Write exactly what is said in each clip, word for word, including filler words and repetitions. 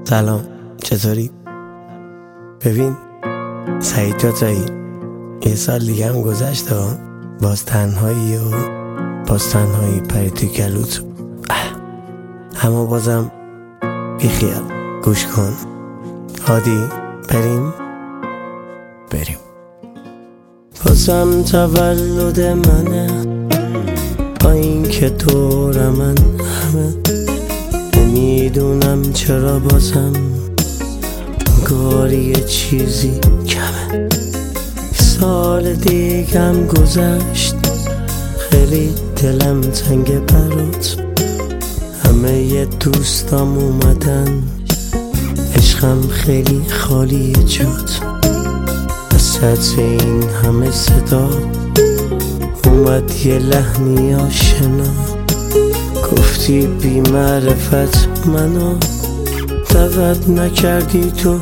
سلام، چطوری؟ ببین سعید توتایی، یه سال دیگه هم گذشت ها، باز تنهایی و باز تنهایی پری تو گلوت. اما بازم بیخیال، گوش کن. هادی بریم بریم بازم تولد منه، با این که دور من همه نمیدونم چرا بازم انگار یه چیزی کمه. سال دیگم گذشت، خیلی دلم تنگ برات. همه ی دوستام اومدن، عشقم خیلی خالیه جات. وسط این همه صدا اومد یه لحنی آشنا، گفتی بی معرفت منو دعوت نکردی تو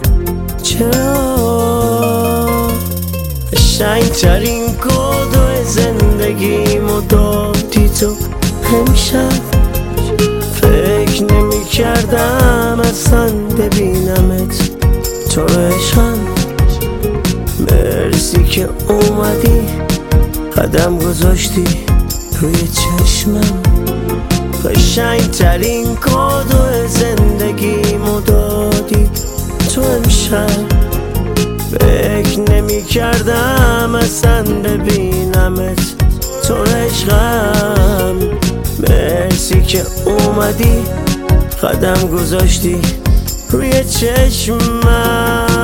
چرا؟ قشنگترین کادو زندگیمو دادی تو امشب. فکر نمی کردم اصلا ببینمت تو عشقم. مرسی که اومدی قدم گذاشتی روی چشمم. قشنگترین کادو زندگیمو دادی تو امشب. فکر نمی کردم اصلا ببینمت تو عشقم. مرسی که اومدی قدم گذاشتی روی چشمم.